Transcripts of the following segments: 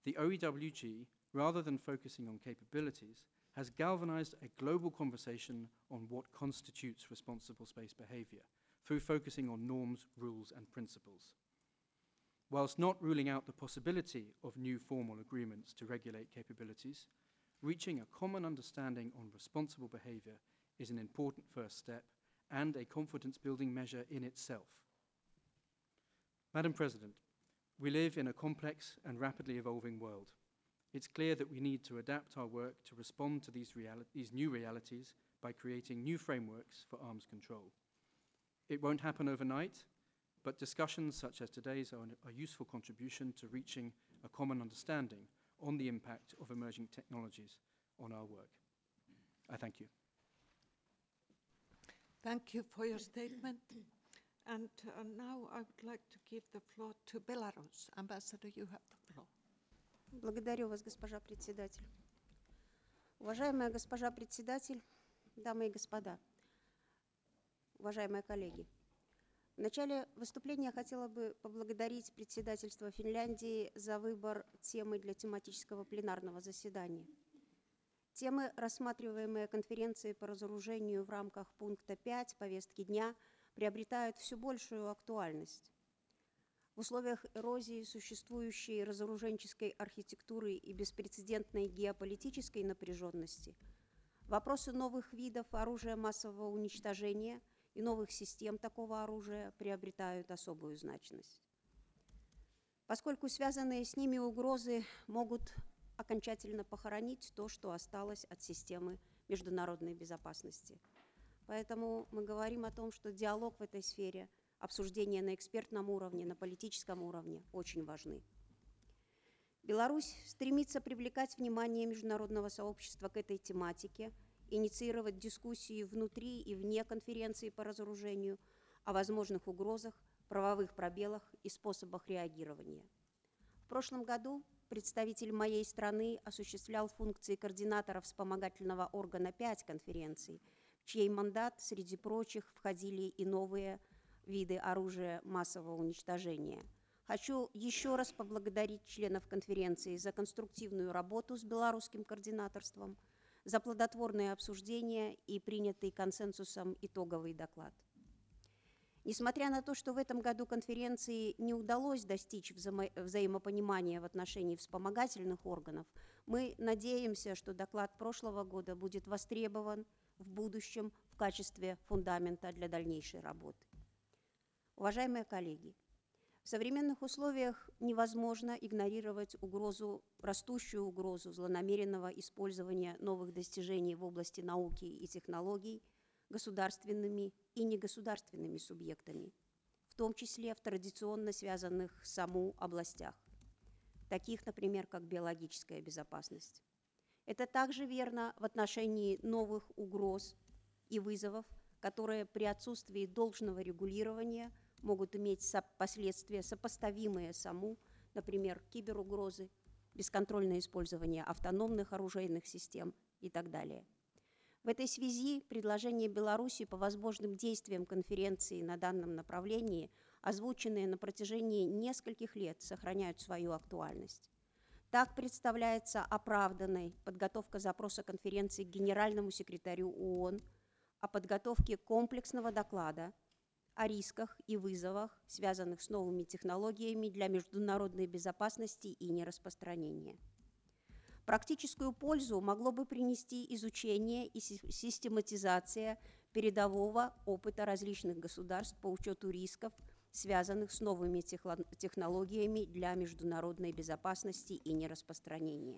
The OEWG, rather than focusing on capabilities, has galvanized a global conversation on what constitutes responsible space behavior through focusing on norms, rules, and principles. Whilst not ruling out the possibility of new formal agreements to regulate capabilities, reaching a common understanding on responsible behavior is an important first step and a confidence-building measure in itself. Madam President, we live in a complex and rapidly evolving world. It's clear that we need to adapt our work to respond to these new realities by creating new frameworks for arms control. It won't happen overnight, but discussions such as today's are a useful contribution to reaching a common understanding on the impact of emerging technologies on our work. I thank you. Thank you for your statement. And now I would like to give the floor to Belarus. Ambassador, you have the floor. Благодарю вас, госпожа председатель. Уважаемая госпожа председатель, дамы и господа, уважаемые коллеги. В начале выступления я хотела бы поблагодарить председательство Финляндии за выбор темы для тематического пленарного заседания. Темы, рассматриваемые конференцией по разоружению в рамках пункта 5 повестки дня, приобретают все большую актуальность. В условиях эрозии существующей разоруженческой архитектуры и беспрецедентной геополитической напряженности вопросы новых видов оружия массового уничтожения и новых систем такого оружия приобретают особую значимость. Поскольку связанные с ними угрозы могут окончательно похоронить то, что осталось от системы международной безопасности. Поэтому мы говорим о том, что диалог в этой сфере, обсуждения на экспертном уровне, на политическом уровне очень важны. Беларусь стремится привлекать внимание международного сообщества к этой тематике, инициировать дискуссии внутри и вне конференции по разоружению о возможных угрозах, правовых пробелах и способах реагирования. В прошлом году представитель моей страны осуществлял функции координатора вспомогательного органа 5 конференций, в чей мандат, среди прочих, входили и новые виды оружия массового уничтожения. Хочу еще раз поблагодарить членов конференции за конструктивную работу с белорусским координаторством, за плодотворные обсуждения и принятый консенсусом итоговый доклад. Несмотря на то, что в этом году конференции не удалось достичь взаимопонимания в отношении вспомогательных органов, мы надеемся, что доклад прошлого года будет востребован в будущем в качестве фундамента для дальнейшей работы. Уважаемые коллеги, в современных условиях невозможно игнорировать растущую угрозу злонамеренного использования новых достижений в области науки и технологий государственными и негосударственными субъектами, в том числе в традиционно связанных с САМУ областях, таких, например, как биологическая безопасность. Это также верно в отношении новых угроз и вызовов, которые при отсутствии должного регулирования могут иметь последствия, сопоставимые САМУ, например, киберугрозы, бесконтрольное использование автономных оружейных систем и так далее. В этой связи предложения Беларуси по возможным действиям конференции на данном направлении, озвученные на протяжении нескольких лет, сохраняют свою актуальность. Так представляется оправданной подготовка запроса конференции к Генеральному секретарю ООН о подготовке комплексного доклада о рисках и вызовах, связанных с новыми технологиями для международной безопасности и нераспространения. Практическую пользу могло бы принести изучение и систематизация передового опыта различных государств по учету рисков, связанных с новыми технологиями для международной безопасности и нераспространения.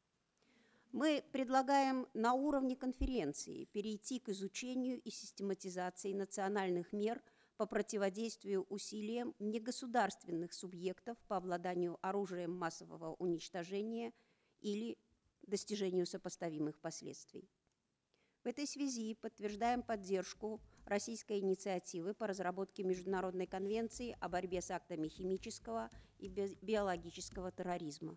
Мы предлагаем на уровне конференции перейти к изучению и систематизации национальных мер по противодействию усилиям негосударственных субъектов по обладанию оружием массового уничтожения или достижению сопоставимых последствий. В этой связи подтверждаем поддержку российской инициативы по разработке Международной конвенции о борьбе с актами химического и биологического терроризма.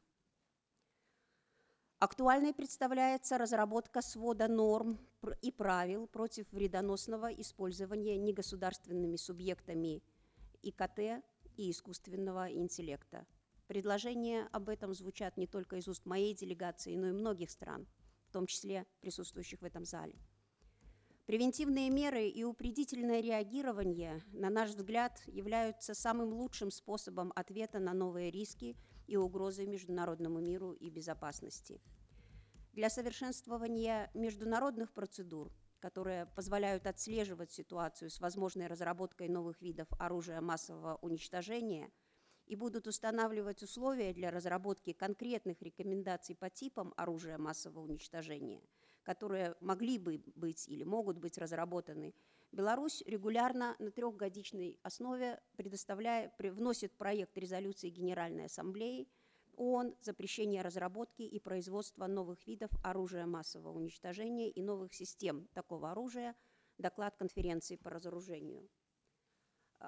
Актуальной представляется разработка свода норм и правил против вредоносного использования негосударственными субъектами ИКТ и искусственного интеллекта. Предложения об этом звучат не только из уст моей делегации, но и многих стран, в том числе присутствующих в этом зале. Превентивные меры и упредительное реагирование, на наш взгляд, являются самым лучшим способом ответа на новые риски и угрозы международному миру и безопасности. Для совершенствования международных процедур, которые позволяют отслеживать ситуацию с возможной разработкой новых видов оружия массового уничтожения и будут устанавливать условия для разработки конкретных рекомендаций по типам оружия массового уничтожения, которые могли бы быть или могут быть разработаны, Беларусь регулярно на трехгодичной основе вносит проект резолюции Генеральной Ассамблеи ООН запрещение разработки и производства новых видов оружия массового уничтожения и новых систем такого оружия, доклад конференции по разоружению.